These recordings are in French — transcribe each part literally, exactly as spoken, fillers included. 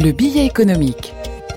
Le billet économique.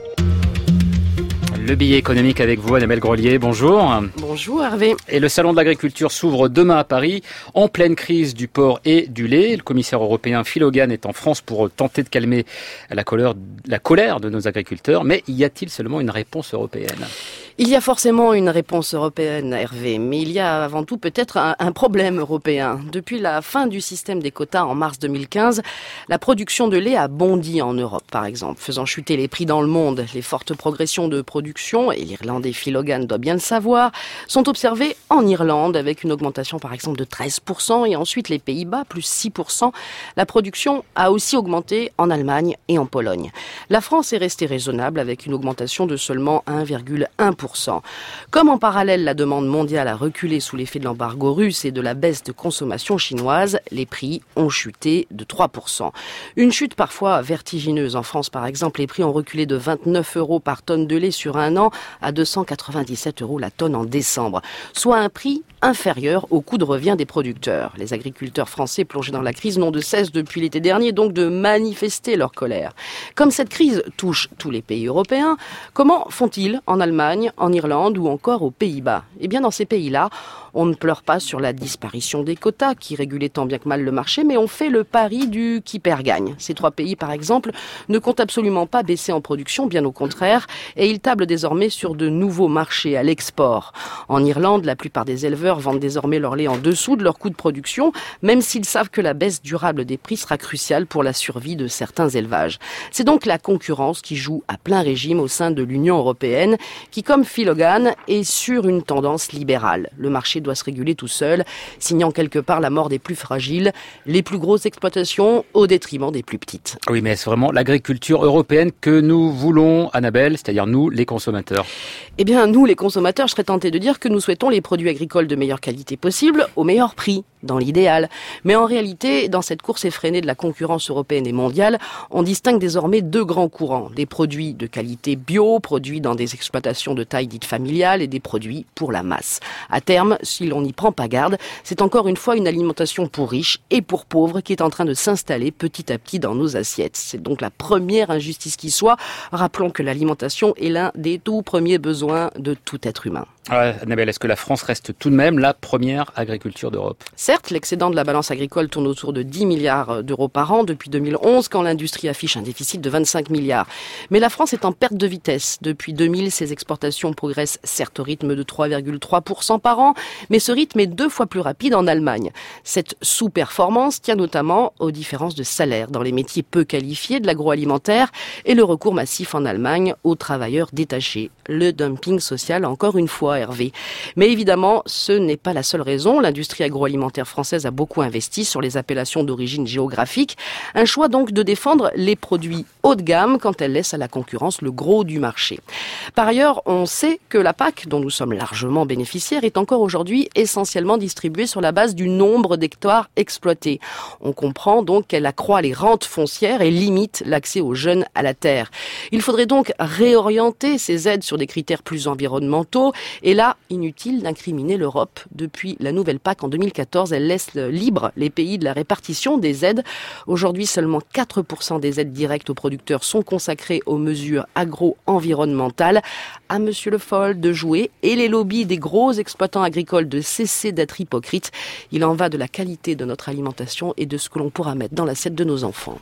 Le billet économique avec vous, Annabelle Grelier, bonjour. Bonjour Hervé. Et le salon de l'agriculture s'ouvre demain à Paris, en pleine crise du porc et du lait. Le commissaire européen Phil Hogan est en France pour tenter de calmer la colère, la colère de nos agriculteurs. Mais y a-t-il seulement une réponse européenne ? Il y a forcément une réponse européenne, Hervé, mais il y a avant tout peut-être un, un problème européen. Depuis la fin du système des quotas en mars deux mille quinze, la production de lait a bondi en Europe, par exemple, faisant chuter les prix dans le monde. Les fortes progressions de production, et l'Irlandais Phil Hogan doit bien le savoir, sont observées en Irlande, avec une augmentation par exemple de treize pour cent, et ensuite les Pays-Bas, plus six pour cent. La production a aussi augmenté en Allemagne et en Pologne. La France est restée raisonnable, avec une augmentation de seulement un virgule un pour cent. Comme en parallèle la demande mondiale a reculé sous l'effet de l'embargo russe et de la baisse de consommation chinoise, les prix ont chuté de trois pour cent. Une chute parfois vertigineuse. En France, par exemple, les prix ont reculé de vingt-neuf euros par tonne de lait sur un an à deux cent quatre-vingt-dix-sept euros la tonne en décembre, soit un prix inférieur au coût de revient des producteurs. Les agriculteurs français plongés dans la crise n'ont de cesse depuis l'été dernier donc de manifester leur colère. Comme cette crise touche tous les pays européens, comment font-ils en Allemagne, en Irlande ou encore aux Pays-Bas ? Eh bien, dans ces pays-là, on ne pleure pas sur la disparition des quotas qui régulaient tant bien que mal le marché, mais on fait le pari du qui perd gagne. Ces trois pays, par exemple, ne comptent absolument pas baisser en production, bien au contraire, et ils tablent désormais sur de nouveaux marchés à l'export. En Irlande, la plupart des éleveurs vendent désormais leur lait en dessous de leur coût de production, même s'ils savent que la baisse durable des prix sera cruciale pour la survie de certains élevages. C'est donc la concurrence qui joue à plein régime au sein de l'Union européenne, qui, comme Phil Hogan, est sur une tendance libérale. Le marché doit se réguler tout seul, signant quelque part la mort des plus fragiles, les plus grosses exploitations au détriment des plus petites. Oui, mais est-ce vraiment l'agriculture européenne que nous voulons, Annabelle, c'est-à-dire nous, les consommateurs ? Eh bien, nous, les consommateurs, je serais tenté de dire que nous souhaitons les produits agricoles de meilleure qualité possible, au meilleur prix, dans l'idéal. Mais en réalité, dans cette course effrénée de la concurrence européenne et mondiale, on distingue désormais deux grands courants. Des produits de qualité bio, produits dans des exploitations de taille dite familiale, et des produits pour la masse. À terme, si l'on n'y prend pas garde, c'est encore une fois une alimentation pour riches et pour pauvres qui est en train de s'installer petit à petit dans nos assiettes. C'est donc la première injustice qui soit. Rappelons que l'alimentation est l'un des tout premiers besoins de tout être humain. Ouais, Annabelle, est-ce que la France reste tout de même la première agriculture d'Europe ? Certes, l'excédent de la balance agricole tourne autour de dix milliards d'euros par an depuis deux mille onze, quand l'industrie affiche un déficit de vingt-cinq milliards. Mais la France est en perte de vitesse. Depuis deux mille, ses exportations progressent certes au rythme de trois virgule trois pour cent par an, mais ce rythme est deux fois plus rapide en Allemagne. Cette sous-performance tient notamment aux différences de salaire dans les métiers peu qualifiés de l'agroalimentaire et le recours massif en Allemagne aux travailleurs détachés. Le dumping social, encore une fois, Hervé. Mais évidemment, ce n'est pas la seule raison. L'industrie agroalimentaire française a beaucoup investi sur les appellations d'origine géographique. Un choix donc de défendre les produits haut de gamme quand elle laisse à la concurrence le gros du marché. Par ailleurs, on sait que la P A C, dont nous sommes largement bénéficiaires, est encore aujourd'hui essentiellement distribuée sur la base du nombre d'hectares exploités. On comprend donc qu'elle accroît les rentes foncières et limite l'accès aux jeunes à la terre. Il faudrait donc réorienter ces aides sur des critères plus environnementaux. Et là, inutile d'incriminer l'Europe. Depuis la nouvelle P A C en deux mille quatorze, elle laisse libre les pays de la répartition des aides. Aujourd'hui, seulement quatre pour cent des aides directes aux producteurs sont consacrées aux mesures agro-environnementales. À Monsieur Le Foll de jouer et les lobbies des gros exploitants agricoles de cesser d'être hypocrites. Il en va de la qualité de notre alimentation et de ce que l'on pourra mettre dans l'assiette de nos enfants.